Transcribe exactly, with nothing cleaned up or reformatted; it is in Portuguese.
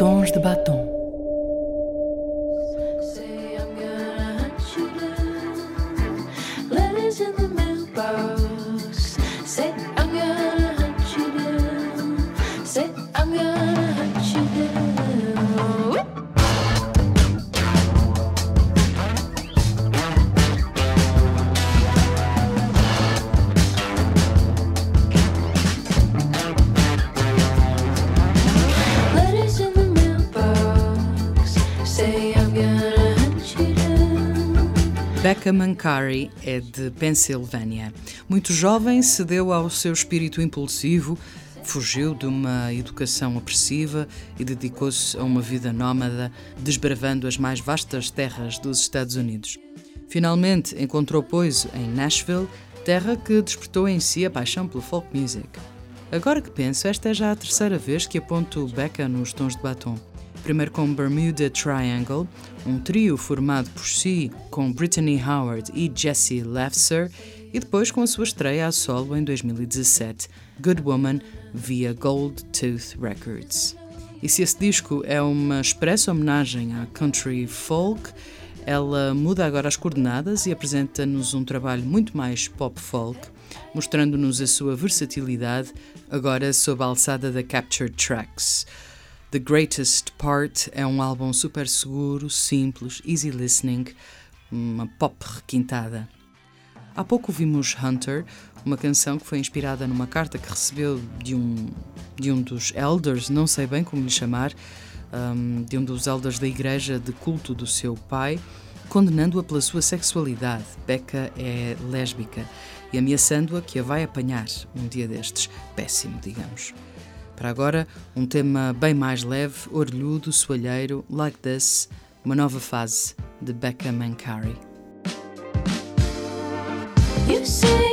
Tons de Batom. Becca Mancari é de Pensilvânia. Muito jovem, cedeu ao seu espírito impulsivo, fugiu de uma educação opressiva e dedicou-se a uma vida nómada, desbravando as mais vastas terras dos Estados Unidos. Finalmente encontrou pois em Nashville, terra que despertou em si a paixão pelo folk music. Agora que penso, esta é já a terceira vez que aponto Becca nos Tons de Batom. Primeiro com Bermuda Triangle, um trio formado por si com Brittany Howard e Jessie Lafser, e depois com a sua estreia a solo em dois mil e dezassete, Good Woman, via Gold Tooth Records. E se esse disco é uma expressa homenagem à country folk, ela muda agora as coordenadas e apresenta-nos um trabalho muito mais pop-folk, mostrando-nos a sua versatilidade, agora sob a alçada da Captured Tracks. The Greatest Part é um álbum super seguro, simples, easy listening, uma pop requintada. Há pouco vimos Hunter, uma canção que foi inspirada numa carta que recebeu de um, de um dos elders, não sei bem como lhe chamar, um, de um dos elders da igreja de culto do seu pai, condenando-a pela sua sexualidade. Becca é lésbica e ameaçando-a que a vai apanhar um dia destes. Péssimo, digamos. Para agora, um tema bem mais leve, orelhudo, soalheiro, Like This, uma nova fase de Becca Mancari. You say